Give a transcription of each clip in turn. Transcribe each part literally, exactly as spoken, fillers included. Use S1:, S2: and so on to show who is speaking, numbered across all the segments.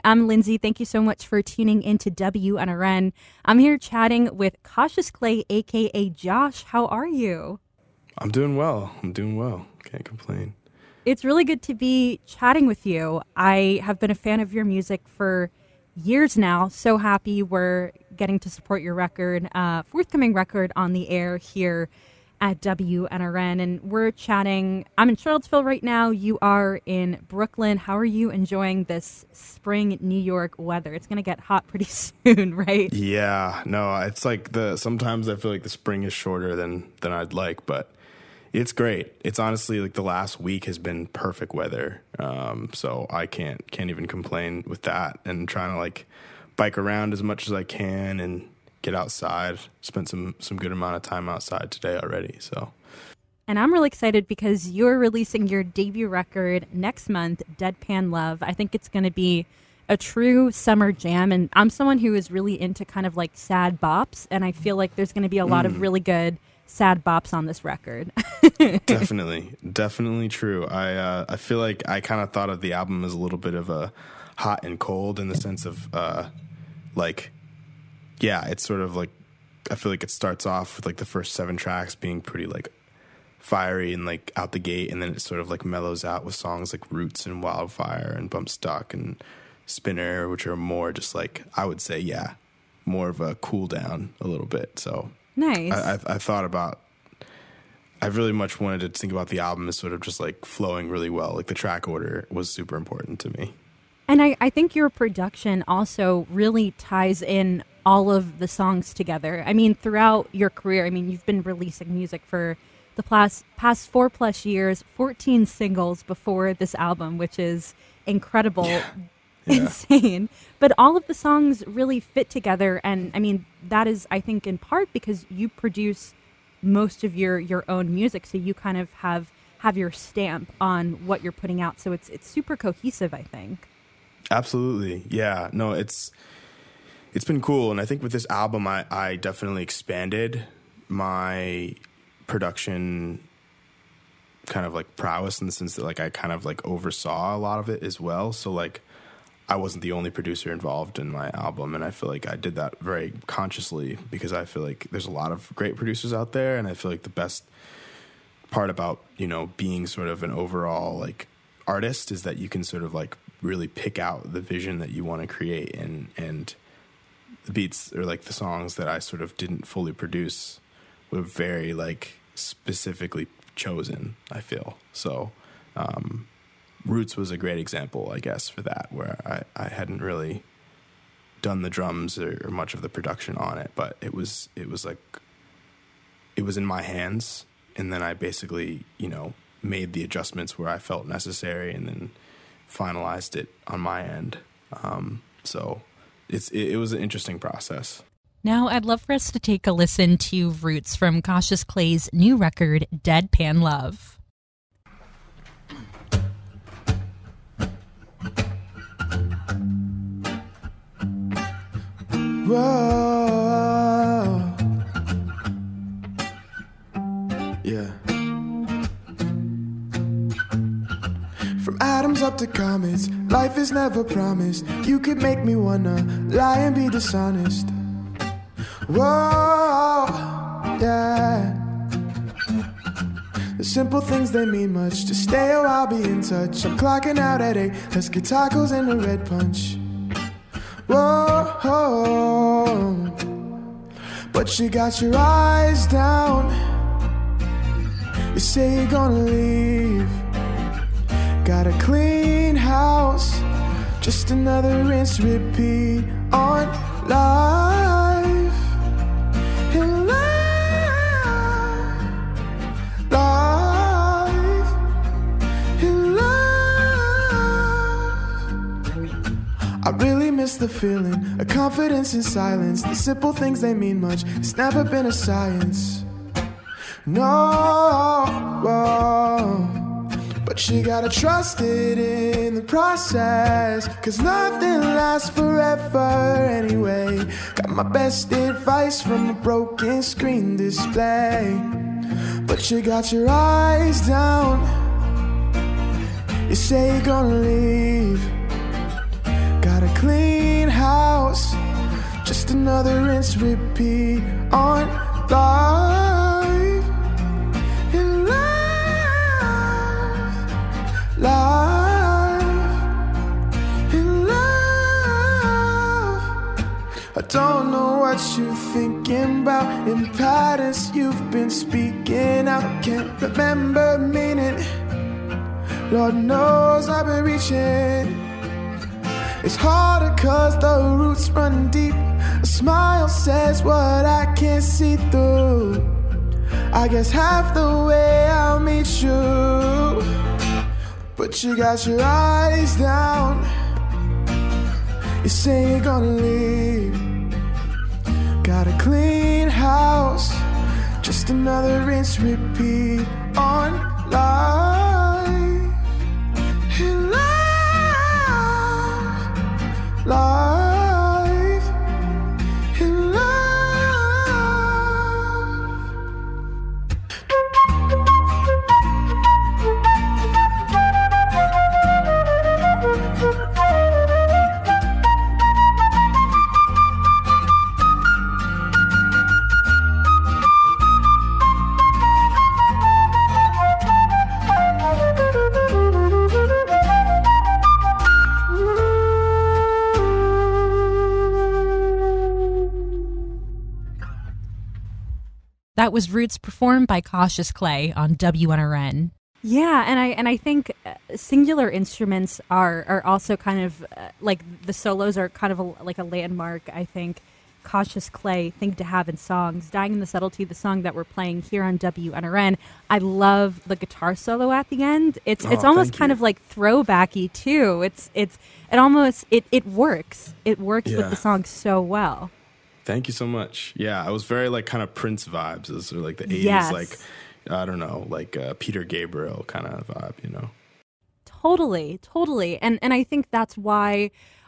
S1: I'm Lindsay. Thank you so much for tuning into W N R N. I'm here chatting with Cautious Clay, a k a. Josh. How are you?
S2: I'm doing well. I'm doing well. Can't complain.
S1: It's really good to be chatting with you. I have been a fan of your music for years now. So happy we're getting to support your record, uh, forthcoming record on the air here at W N R N. And we're chatting. I'm in Charlottesville right now. You are in Brooklyn. How are you enjoying this spring New York weather? It's going to get hot pretty soon, right?
S2: Yeah, no, it's like the, sometimes I feel like the spring is shorter than, than I'd like, but it's great. It's honestly like the last week has been perfect weather. Um, so I can't, can't even complain with that, and trying to like bike around as much as I can and get outside. Spent some, some good amount of time outside today already. So,
S1: and I'm really excited because you're releasing your debut record next month, Deadpan Love. I think it's going to be a true summer jam. And I'm someone who is really into kind of like sad bops. And I feel like there's going to be a lot mm. of really good sad bops on this record.
S2: Definitely. Definitely true. I, uh, I feel like I kind of thought of the album as a little bit of a hot and cold, in the sense of, uh, like, yeah, it's sort of like, I feel like it starts off with like the first seven tracks being pretty like fiery and like out the gate, and then it sort of like mellows out with songs like Roots and Wildfire and Bump Stock and Spinner, which are more just like, I would say, yeah, more of a cool down a little bit. So
S1: nice.
S2: I, I, I thought about, I really much wanted to think about the album as sort of just like flowing really well. Like the track order was super important to me.
S1: And I, I think your production also really ties in all of the songs together. I mean, throughout your career, I mean, you've been releasing music for the past, past four plus years, fourteen singles before this album, which is incredible, yeah. Yeah. Insane. But all of the songs really fit together. And I mean, that is, I think, in part because you produce most of your, your own music. So you kind of have, have your stamp on what you're putting out. So it's, it's super cohesive, I think.
S2: Absolutely. Yeah, no, it's, it's been cool. And I think with this album, I, I definitely expanded my production kind of like prowess, in the sense that like I kind of like oversaw a lot of it as well. So like I wasn't the only producer involved in my album. And I feel like I did that very consciously, because I feel like there's a lot of great producers out there. And I feel like the best part about, you know, being sort of an overall like artist is that you can sort of like really pick out the vision that you want to create, and, and the beats, or like the songs that I sort of didn't fully produce, were very like specifically chosen, I feel. So, um, Roots was a great example, I guess, for that, where I, I hadn't really done the drums or, or much of the production on it, but it was, it was like, it was in my hands. And then I basically, you know, made the adjustments where I felt necessary, and then finalized it on my end. Um, so it's, it, it was an interesting process.
S1: Now I'd love for us to take a listen to Roots from Cautious Clay's new record, Deadpan Love.
S3: Whoa. Yeah. From atoms up to comets, life is never promised. You could make me wanna lie and be dishonest. Whoa, yeah. The simple things, they mean much. Just stay or I'll be in touch. I'm clocking out at eight. Let's get tacos and a red punch. Whoa, but you got your eyes down. You say you're gonna leave. Got a clean house, just another rinse, repeat on life. In life, life, in life. I really miss the feeling, a confidence in silence. The simple things, they mean much. It's never been a science. No, whoa. But you gotta trust it in the process, 'cause nothing lasts forever anyway. Got my best advice from a broken screen display. But you got your eyes down. You say you're gonna leave. Got a clean house, just another rinse repeat on life. In life, life, in love. I don't know what you're thinking about, in patterns you've been speaking out. Can't remember meaning, Lord knows I've been reaching. It's harder cause the roots run deep. A smile says what I can't see through. I guess half the way I'll meet you, but you got your eyes down. You say you're gonna leave. Got a clean house, just another rinse repeat on life. In life, life, in love.
S4: That was Roots performed by Cautious Clay on W N R N.
S1: Yeah, and I and I think uh, singular instruments are are also kind of uh, like the solos are kind of a, like a landmark. I think Cautious Clay thing to have in songs. Dying in the Subtlety, the song that we're playing here on W N R N. I love the guitar solo at the end. It's
S2: Oh,
S1: it's almost
S2: thank
S1: kind
S2: you.
S1: of like throwbacky too. It's it's it almost it it works. It works with
S2: Yeah.
S1: the song so well.
S2: Thank you so much. Yeah, I was very like kind of Prince vibes. It was sort of like the eighties,
S1: Yes.
S2: like I don't know, like uh, Peter Gabriel kind of vibe, you know.
S1: Totally, totally. And and I think that's why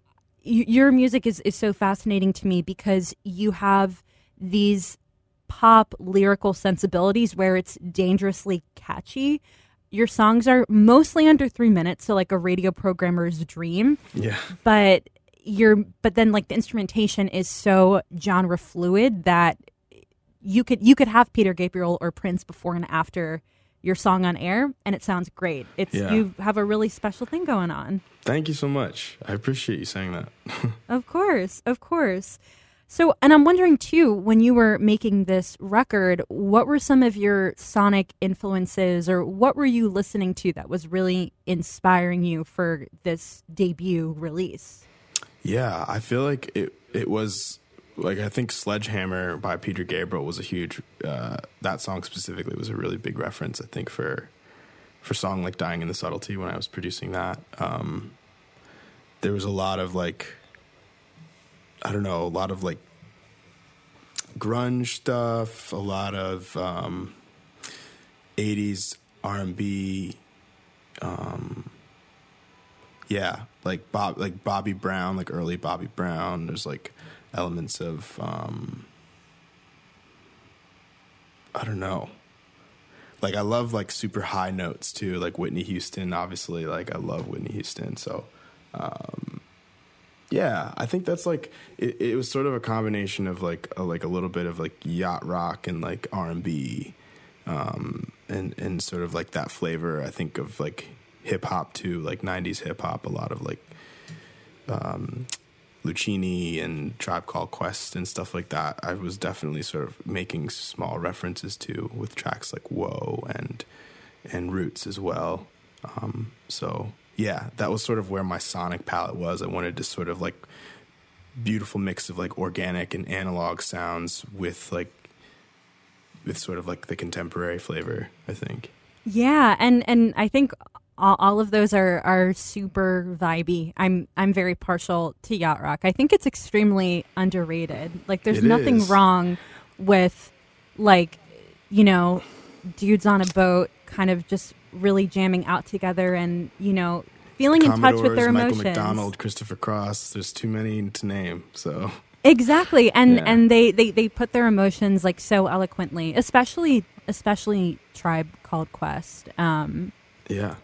S1: y- your music is, is so fascinating to me, because you have these pop lyrical sensibilities where it's dangerously catchy. Your songs are mostly under three minutes, so like a radio programmer's dream.
S2: Yeah.
S1: But you're but then like the instrumentation is so genre fluid that you could you could have Peter Gabriel or Prince before and after your song on air, and it sounds great. It's
S2: Yeah.
S1: you have a really special thing going on.
S2: Thank you so much. I appreciate you saying that.
S1: Of course, of course. So, and I'm wondering too, when you were making this record, what were some of your sonic influences, or what were you listening to that was really inspiring you for this debut release?
S2: Yeah, I feel like it it was like, I think Sledgehammer by Peter Gabriel was a huge uh, that song specifically was a really big reference, I think, for for song like Dying in the Subtlety when I was producing that. Um, there was a lot of like I don't know, a lot of like grunge stuff, a lot of um, eighties R and B, um yeah, like Bob, like Bobby Brown, like early Bobby Brown. There's like elements of, um, I don't know. Like I love like super high notes too, like Whitney Houston. Obviously, like I love Whitney Houston. So, um, yeah, I think that's like it, it was sort of a combination of like a, like a little bit of like yacht rock and like R and B, um, and and sort of like that flavor. I think of like hip hop too, like nineties hip hop, a lot of like um, Lucchini and Tribe Called Quest and stuff like that. I was definitely sort of making small references to with tracks like Whoa and and Roots as well. Um, so yeah, that was sort of where my sonic palette was. I wanted to sort of like beautiful mix of like organic and analog sounds with like with sort of like the contemporary flavor, I think.
S1: Yeah, and and I think all, all of those are are super vibey. I'm I'm very partial to yacht rock. I think it's extremely underrated. Like there's
S2: It
S1: nothing
S2: is.
S1: wrong with like, you know, dudes on a boat kind of just really jamming out together and, you know, feeling in touch with their
S2: Commodores,
S1: emotions.
S2: Michael McDonald, Christopher Cross. There's too many to name. So
S1: Exactly. And
S2: Yeah.
S1: and they, they, they put their emotions like so eloquently, especially especially Tribe Called Quest. Um
S2: yeah,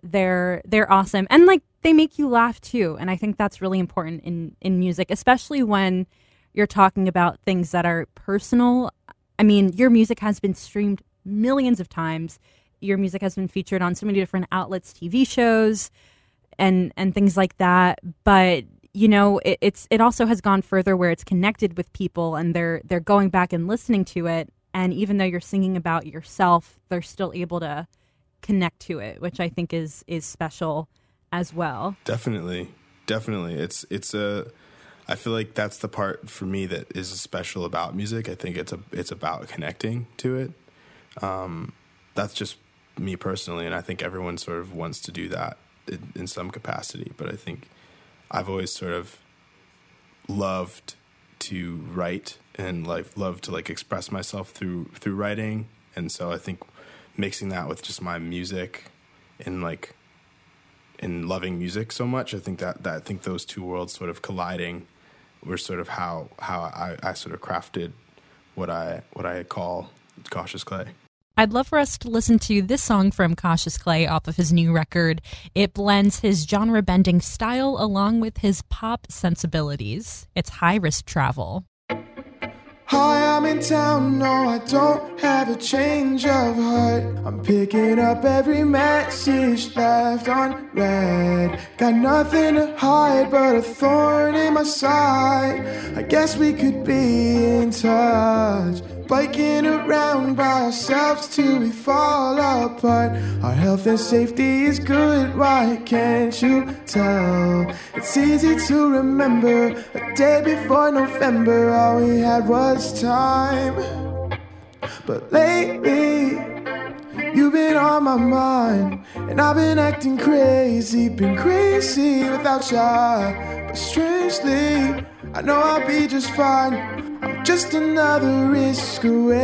S1: they're they're awesome, and like they make you laugh too. And I think that's really important in in music, especially when you're talking about things that are personal. I mean, your music has been streamed millions of times. Your music has been featured on so many different outlets, T V shows, and and things like that. But you know, it, it's it also has gone further where it's connected with people, and they're they're going back and listening to it. And even though you're singing about yourself, they're still able to connect to it, which I think is is special as well.
S2: Definitely, definitely. It's it's a. I feel like that's the part for me that is special about music. I think it's a it's about connecting to it. Um, that's just me personally, and I think everyone sort of wants to do that in, in some capacity. But I think I've always sort of loved to write and like love to like express myself through through writing, and so I think mixing that with just my music and like and loving music so much, I think that, that I think those two worlds sort of colliding were sort of how how I, I sort of crafted what I what I call Cautious Clay.
S4: I'd love for us to listen to this song from Cautious Clay off of his new record. It blends his genre-bending style along with his pop sensibilities. It's High Risk Travel.
S3: Hi, I'm in town, no, I don't have a change of heart. I'm picking up every message left unread. Got nothing to hide but a thorn in my side. I guess we could be in touch. Biking around by ourselves till we fall apart. Our health and safety is good, why can't you tell? It's easy to remember a day before November, all we had was time. But lately, you've been on my mind, and I've been acting crazy, been crazy without ya. But strangely, I know I'll be just fine. I'm just another risk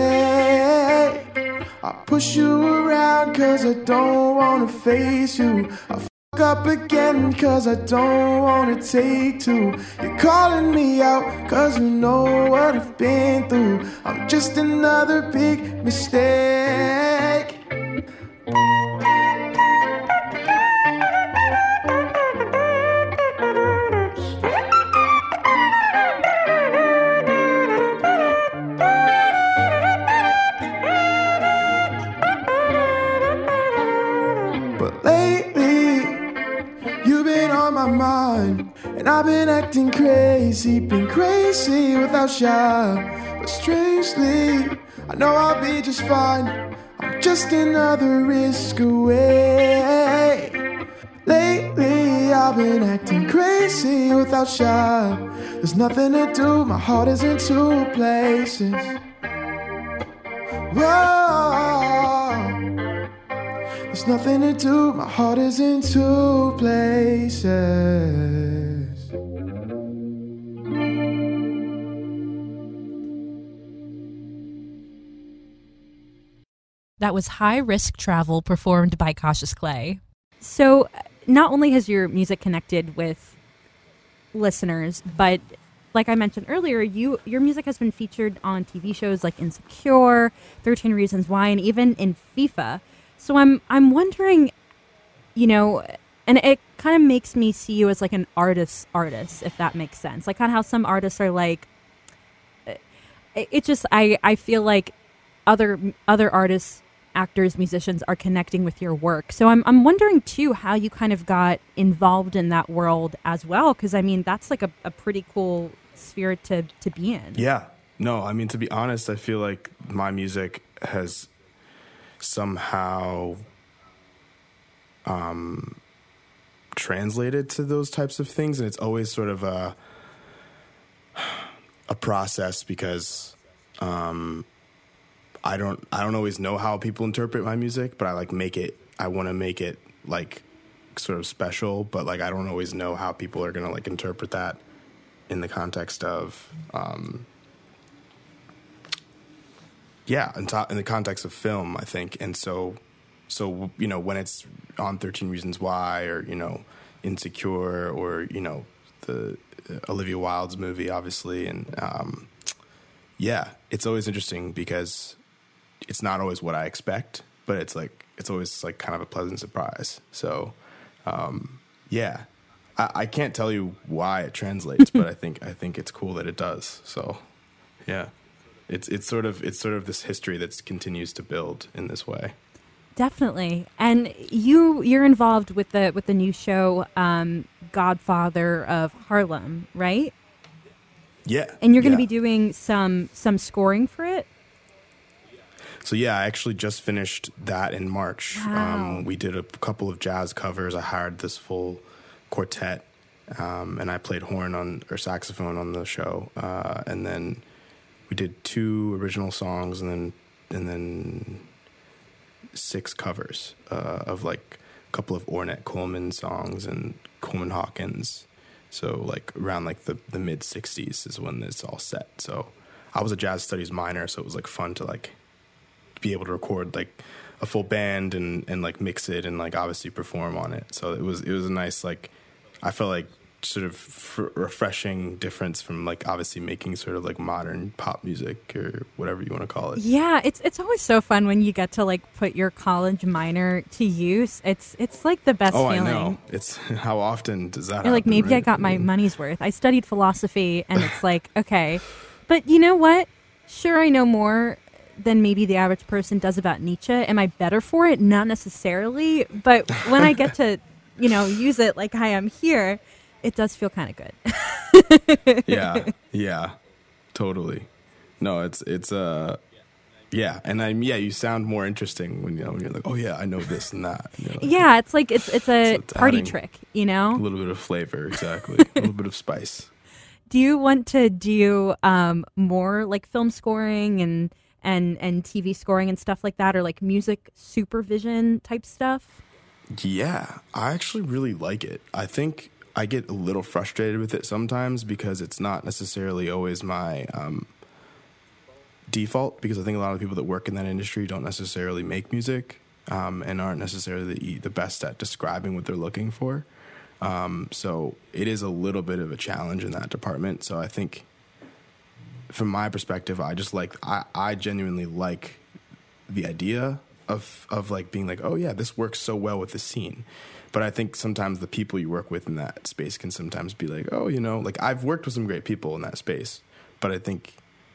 S3: away. I push you around cause I don't wanna face you. I fuck up again cause I don't wanna take two. You're calling me out cause you know what I've been through. I'm just another big mistake. And I've been acting crazy, been crazy without ya. But strangely, I know I'll be just fine. I'm just another risk away. Lately, I've been acting crazy without ya. There's nothing to do, my heart is in two places. Whoa. There's nothing to do, my heart is in two places.
S4: That was High Risk Travel, performed by Cautious Clay.
S1: So not only has your music connected with listeners, but like I mentioned earlier, you your music has been featured on T V shows like Insecure, thirteen Reasons Why, and even in FIFA. So I'm I'm wondering, you know, and it kind of makes me see you as like an artist's artist, if that makes sense. Like kind of how some artists are like, it, it just, I, I feel like other other artists, actors, musicians are connecting with your work. So I'm I'm wondering too how you kind of got involved in that world as well, because I mean that's like a, a pretty cool sphere to to be in.
S2: Yeah, no, I mean to be honest, I feel like my music has somehow um, translated to those types of things, and it's always sort of a a process because. Um, I don't I don't always know how people interpret my music, but I like make it I want to make it like sort of special, but like I don't always know how people are going to like interpret that in the context of um yeah, in, to- in the context of film, I think. And so so you know, when it's on thirteen Reasons Why or, you know, Insecure or, you know, the uh, Olivia Wilde's movie obviously, and um yeah, it's always interesting because it's not always what I expect, but it's like it's always like kind of a pleasant surprise. So, um, yeah, I, I can't tell you why it translates, but I think I think it's cool that it does. So, yeah, it's it's sort of it's sort of this history that continues to build in this way.
S1: Definitely. And you you're involved with the with the new show, um, Godfather of Harlem, right?
S2: Yeah.
S1: And you're going to
S2: yeah.
S1: be doing some some scoring for it?
S2: So yeah, I actually just finished that in March.
S1: Wow.
S2: Um, we did a couple of jazz covers. I hired this full quartet, um, and I played horn on or saxophone on the show. Uh, and then we did two original songs, and then and then six covers uh, of like a couple of Ornette Coleman songs and Coleman Hawkins. So like around like the, the mid sixties is when it's all set. So I was a jazz studies minor, so it was like fun to like be able to record like a full band and, and like mix it and like obviously perform on it. So it was it was a nice like I felt like sort of f- refreshing difference from like obviously making sort of like modern pop music or whatever you want to call it.
S1: Yeah, it's it's always so fun when you get to like put your college minor to use. It's it's like the best
S2: oh,
S1: feeling.
S2: I know. It's how often does that
S1: You're
S2: happen?
S1: like, maybe
S2: right?
S1: I got my money's worth. I studied philosophy, and it's like, okay. But you know what? Sure, I know more than maybe the average person does about Nietzsche. Am I better for it? Not necessarily. But when I get to, you know, use it like I am here, it does feel kind of good.
S2: yeah, yeah, totally. No, it's it's uh, yeah, and I'm yeah. You sound more interesting when you know when you're like, oh yeah, I know this and that. You know, like,
S1: yeah, it's like it's it's a
S2: so it's
S1: party trick, you know.
S2: A little bit of flavor, exactly. A little bit of spice.
S1: Do you want to do um, more like film scoring and and and T V scoring and stuff like that, or like music supervision type stuff?
S2: Yeah, I actually really like it. I think I get a little frustrated with it sometimes because it's not necessarily always my um, default, because I think a lot of people that work in that industry don't necessarily make music um, and aren't necessarily the, the best at describing what they're looking for. Um, so it is a little bit of a challenge in that department. So I think from my perspective, I just like, I, I genuinely like the idea of, of like being like, oh yeah, this works so well with the scene. But I think sometimes the people you work with in that space can sometimes be like, oh, you know, like I've worked with some great people in that space, but I think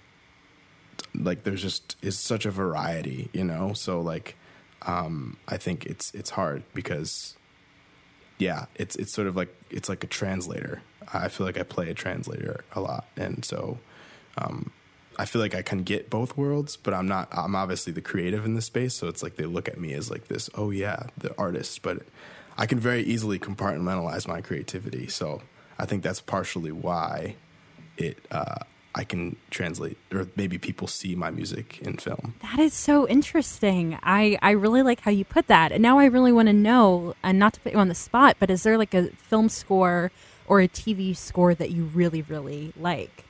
S2: like there's just is such a variety, you know? So like, um, I think it's, it's hard because yeah, it's, it's sort of like, it's like a translator. I feel like I play a translator a lot. And so, um, I feel like I can get both worlds, but I'm not, I'm obviously the creative in this space. So it's like, they look at me as like this, oh yeah, the artist, but I can very easily compartmentalize my creativity. So I think that's partially why it, uh, I can translate, or maybe people see my music in film.
S1: That is so interesting. I, I really like how you put that. And now I really want to know, and not to put you on the spot, but is there like a film score or a T V score that you really, really like?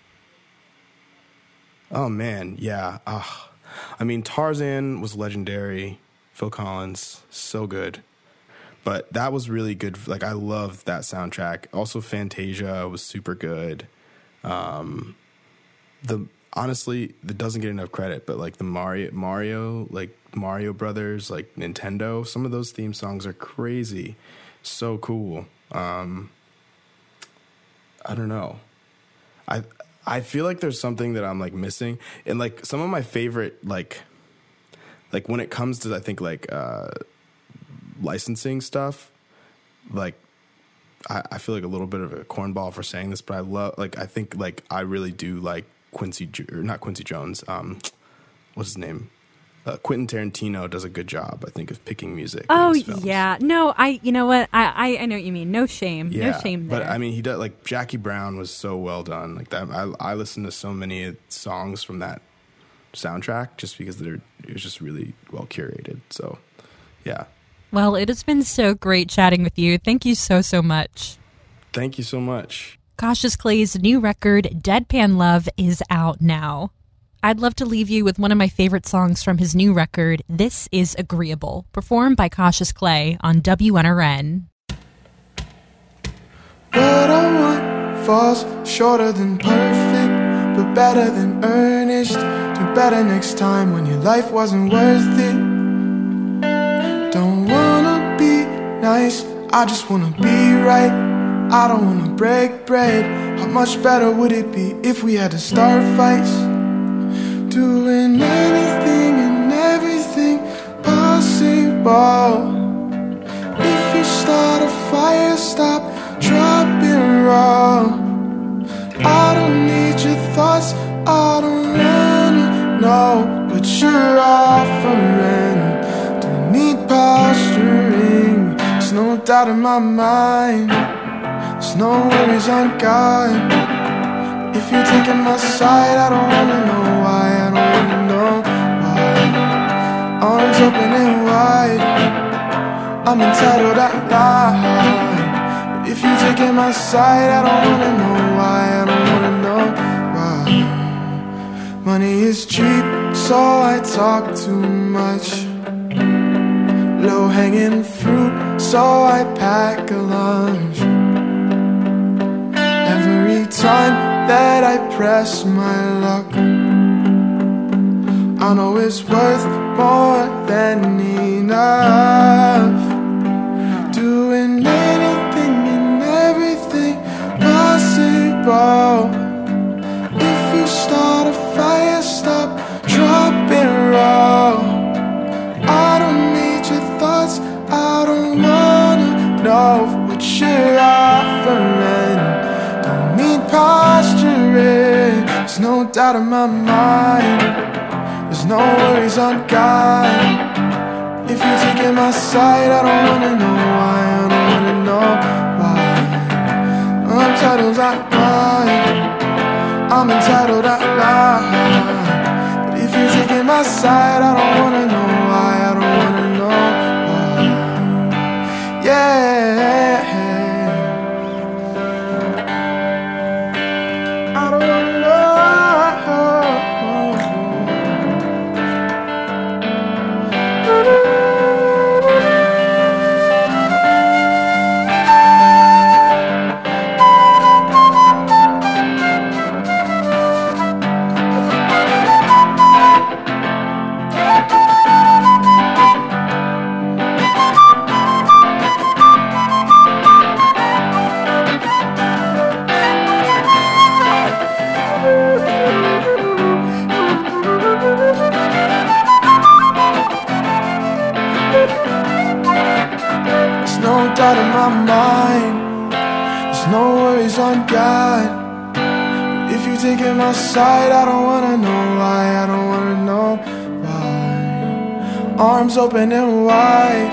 S2: Oh, man. Yeah. Uh, I mean, Tarzan was legendary. Phil Collins, so good. But that was really good. Like, I loved that soundtrack. Also, Fantasia was super good. Um, the honestly, that doesn't get enough credit, but like the Mario, Mario, like Mario Brothers, like Nintendo, some of those theme songs are crazy. So cool. Um, I don't know. I I feel like there's something that I'm like missing. And like some of my favorite, like, like when it comes to, I think like, uh, licensing stuff, like I, I feel like a little bit of a cornball for saying this, but I love, like, I think like I really do like Quincy, or not Quincy Jones, um, what's his name? Uh, Quentin Tarantino does a good job, I think, of picking music.
S1: Oh
S2: in his films.
S1: yeah, no, I, you know what, I, I, I know what you mean. No shame,
S2: Yeah,
S1: no shame there.
S2: but I mean, he does, like Jackie Brown was so well done. Like that, I, I listened to so many songs from that soundtrack just because they're it was just really well curated. So, yeah.
S4: Well, it has been so great chatting with you. Thank you so, so much.
S2: Thank you so much.
S4: Cautious Clay's new record, Deadpan Love, is out now. I'd love to leave you with one of my favorite songs from his new record, This Is Agreeable, performed by Cautious Clay on W N R N.
S3: What I want falls shorter than perfect, but better than earnest. Do better next time when your life wasn't worth it. nice. I just wanna be right, I don't wanna break bread. How much better would it be if we had to start fights? Doing anything and everything possible. If you start a fire, stop, drop it, roll. I don't need your thoughts, I don't wanna know what you're offering. Don't need posturing. There's no doubt in my mind, there's no worries on God. If you're taking my side, I don't wanna know why, I don't wanna know why. Arms open and wide, I'm entitled, I lie. But if you're taking my side, I don't wanna know why, I don't wanna know why. Money is cheap, so I talk too much. Low-hanging fruit, so I pack a lunch. Every time that I press my luck, I know it's worth more than enough. Doing anything and everything possible. If you start a fire, stop, drop and roll. I don't need your thoughts, I don't wanna know what you're offering. Don't need posturing. There's no doubt in my mind, there's no worries on God. If you're taking my side, I don't wanna know why, I don't wanna know why. I'm entitled, I lie, I'm entitled, I lie. But if you're taking my side, I don't wanna know why, I don't wanna know why. Yeah, I don't wanna know. Out of my mind, there's no worries on God. But if you taking my side, I don't wanna know why, I don't wanna know why. Arms open and wide,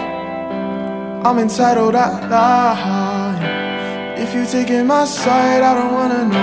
S3: I'm entitled, I lie. If you taking my side, I don't wanna know